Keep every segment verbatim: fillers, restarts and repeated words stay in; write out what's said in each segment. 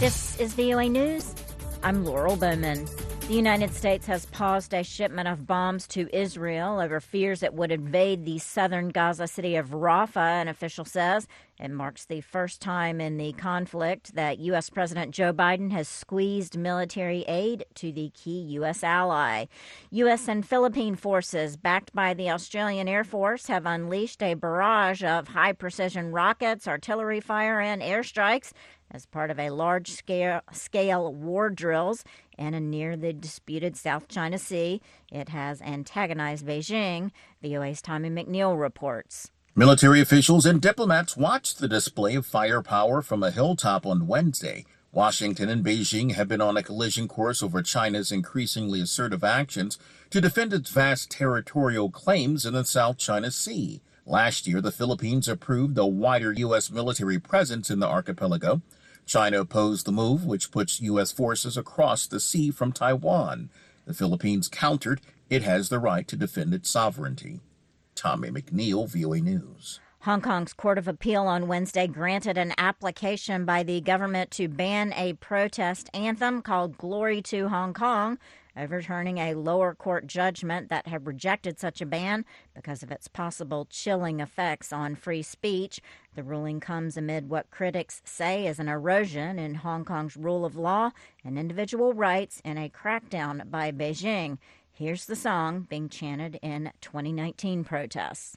This is V O A News. I'm Laurel Bowman. The United States has paused a shipment of bombs to Israel over fears it would invade the southern Gaza city of Rafah, an official says. It marks the first time in the conflict that U S. President Joe Biden has squeezed military aid to the key U S ally. U S and Philippine forces, backed by the Australian Air Force, have unleashed a barrage of high-precision rockets, artillery fire, and airstrikes as part of a large-scale scale war drills in and near the disputed South China Sea. It has antagonized Beijing. V O A's Tommy McNeil reports. Military officials and diplomats watched the display of firepower from a hilltop on Wednesday. Washington and Beijing have been on a collision course over China's increasingly assertive actions to defend its vast territorial claims in the South China Sea. Last year, the Philippines approved a wider U S military presence in the archipelago. China opposed the move, which puts U S forces across the sea from Taiwan. The Philippines countered it has the right to defend its sovereignty. Tommy McNeil, V O A News. Hong Kong's Court of Appeal on Wednesday granted an application by the government to ban a protest anthem called Glory to Hong Kong, overturning a lower court judgment that had rejected such a ban because of its possible chilling effects on free speech. The ruling comes amid what critics say is an erosion in Hong Kong's rule of law and individual rights in a crackdown by Beijing. Here's the song being chanted in twenty nineteen protests.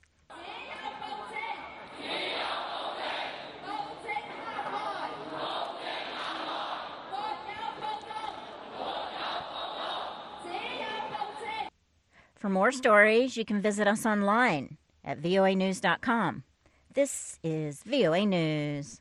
For more stories, you can visit us online at V O A news dot com. This is V O A News.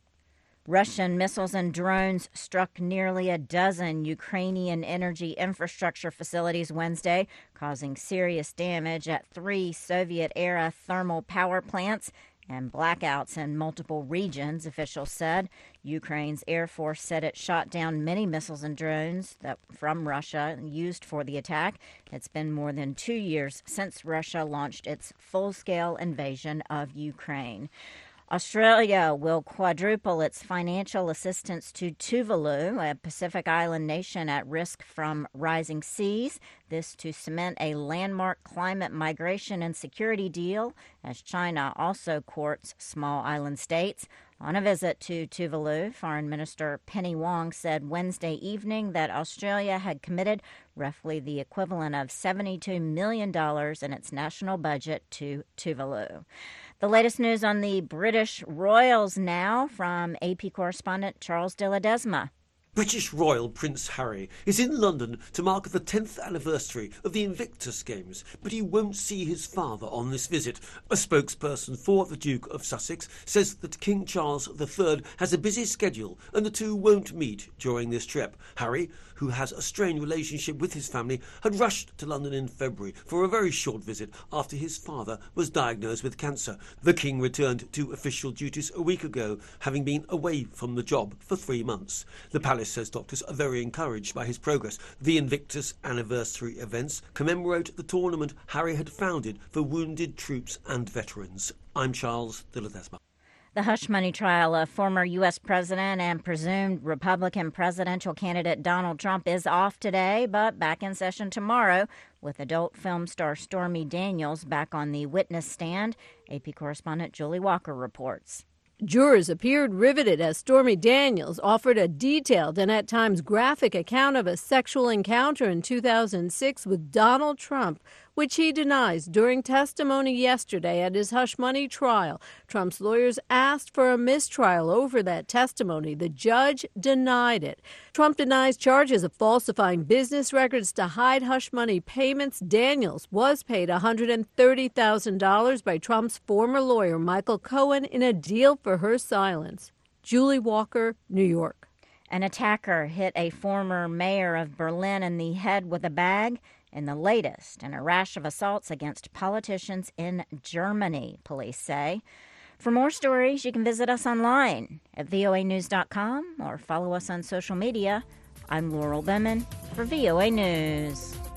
Russian missiles and drones struck nearly a dozen Ukrainian energy infrastructure facilities Wednesday, causing serious damage at three Soviet-era thermal power plants and blackouts in multiple regions, officials said. Ukraine's Air Force said it shot down many missiles and drones that from Russia used for the attack. It's been more than two years since Russia launched its full-scale invasion of Ukraine. Australia will quadruple its financial assistance to Tuvalu, a Pacific island nation at risk from rising seas. This to cement a landmark climate migration and security deal, as China also courts small island states. On a visit to Tuvalu, Foreign Minister Penny Wong said Wednesday evening that Australia had committed roughly the equivalent of seventy-two million dollars in its national budget to Tuvalu. The latest news on the British Royals now from A P correspondent Charles de Ledesma. British Royal Prince Harry is in London to mark the tenth anniversary of the Invictus Games, but he won't see his father on this visit. A spokesperson for the Duke of Sussex says that King Charles the Third has a busy schedule and the two won't meet during this trip. Harry, who has a strained relationship with his family, had rushed to London in February for a very short visit after his father was diagnosed with cancer. The King returned to official duties a week ago, having been away from the job for three months. The palace says doctors are very encouraged by his progress. The Invictus anniversary events commemorate the tournament Harry had founded for wounded troops and veterans. I'm Charles de Ledesma. The hush money trial of former U S President and presumed Republican presidential candidate Donald Trump is off today, but back in session tomorrow, with adult film star Stormy Daniels back on the witness stand. A P correspondent Julie Walker reports. Jurors appeared riveted as Stormy Daniels offered a detailed and at times graphic account of a sexual encounter in two thousand six with Donald Trump, which he denies during testimony yesterday at his hush money trial. Trump's lawyers asked for a mistrial over that testimony. The judge denied it. Trump denies charges of falsifying business records to hide hush money payments. Daniels was paid one hundred thirty thousand dollars by Trump's former lawyer, Michael Cohen, in a deal for her silence. Julie Walker, New York. An attacker hit a former mayor of Berlin in the head with a bag in the latest in a rash of assaults against politicians in Germany, police say. For more stories, you can visit us online at V O A news dot com or follow us on social media. I'm Laurel Bowman for V O A News.